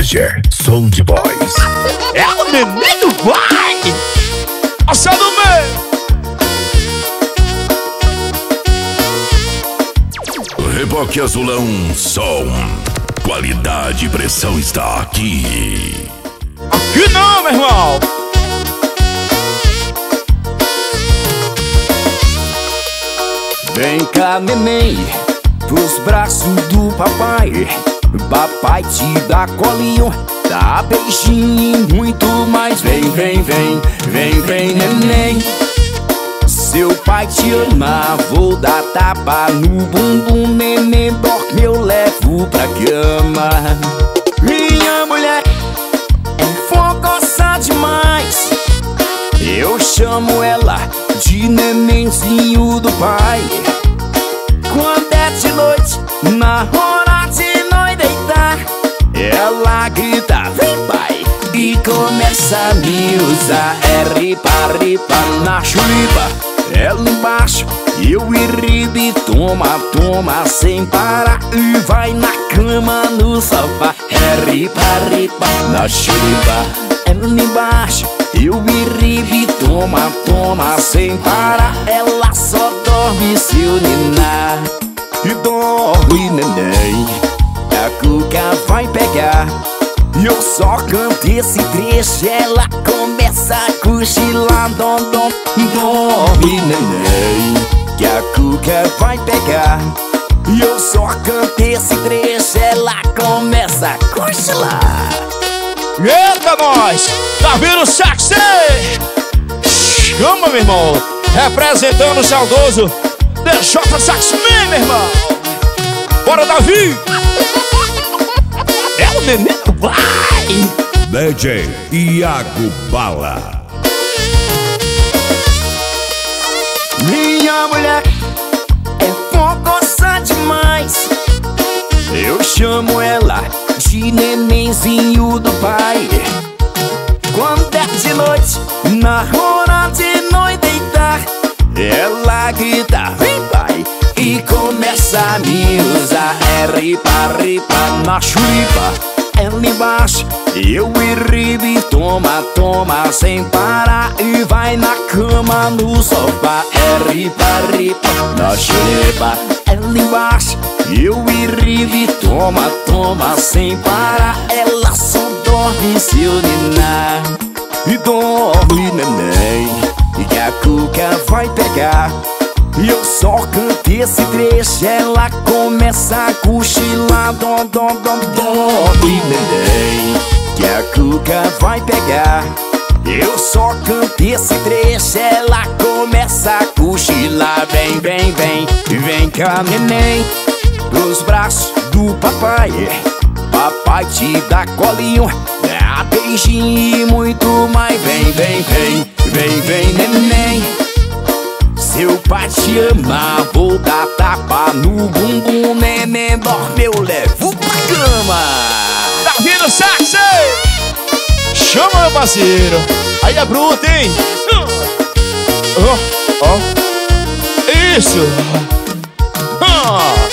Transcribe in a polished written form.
Roger, Song Boys. É o neném do pai. Passado meio. Reboque Azulão Som. Qualidade e pressão está aqui. Aqui não, meu irmão. Vem cá, neném, pros braços do papai. Papai te dá colinho, dá beijinho e muito mais. Vem, vem, vem, vem, vem, neném. Seu pai te ama, vou dar tapa no bumbum, neném. Dorme, eu levo pra cama. Minha mulher é fogosa demais. Eu chamo ela de nenenzinho do pai. Quando é de noite, na hora de nós deitar, ela grita, vem pai, e começa a me usar. É ripa, ripa na chulipa, ela embaixo, eu e toma, toma sem parar. E vai na cama, no sofá. É ripa, ripa na chulipa, ela embaixo, eu e toma, toma sem parar. Ela só dorme se eu ninar. E dorme, neném, a cuca vai pegar. E eu só canto esse trecho, ela começa a cochilar. Dom, dom, dorme, neném, que a cuca vai pegar. E eu só canto esse trecho, ela começa a cochilar. Eita, nós! Tá vindo o saxê! Chama, meu irmão! Representando o saudoso DJ Saxman, meu irmão! Bora, Davi! É o neném do pai! DJ Iago Bala. Minha mulher é fogosa demais. Eu chamo ela de nenenzinho do pai. Quando é de noite, na hora de nós deitar, ela grita, vem pai, e começa a me usar. É ripa, ripa na chulipa, ela embaixo, eu e toma, toma sem parar. E vai na cama, no sofá. É ripa, ripa na chulipa, ela embaixo, eu e toma, toma sem parar. Ela só dorme se eu ninar. E dorme, neném, e que a cuca vai pegar. E eu só canto esse trecho, ela começa a cochilar. Dom, dom, dom, dorme, neném, que a cuca vai pegar. Eu só canto esse trecho, ela começa a cochilar. Vem, vem, vem, vem cá, neném, pros braços do papai. Papai te dá colinho, dá beijinho e muito mais. Vem, vem, vem, vem, vem, neném. Seu pai te ama, vou dar tapa no bumbum, neném. Dorme, eu levo pra cama. Tá vindo o saxê! Chama, meu parceiro! Aí é bruto, hein? Ó, ó. Isso!